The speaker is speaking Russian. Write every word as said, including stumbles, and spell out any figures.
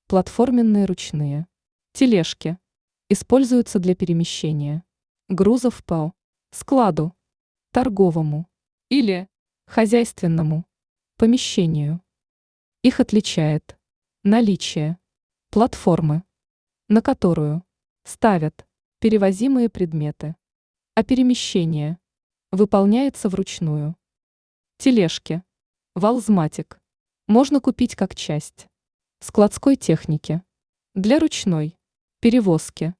Платформенные ручные. Тележки. Используются для перемещения грузов по складу, торговому или хозяйственному помещению. Их отличает наличие платформы, на которую ставят перевозимые предметы, а перемещение выполняется вручную. Тележки. Валзматик. Можно купить как часть складской техники для ручной перевозки.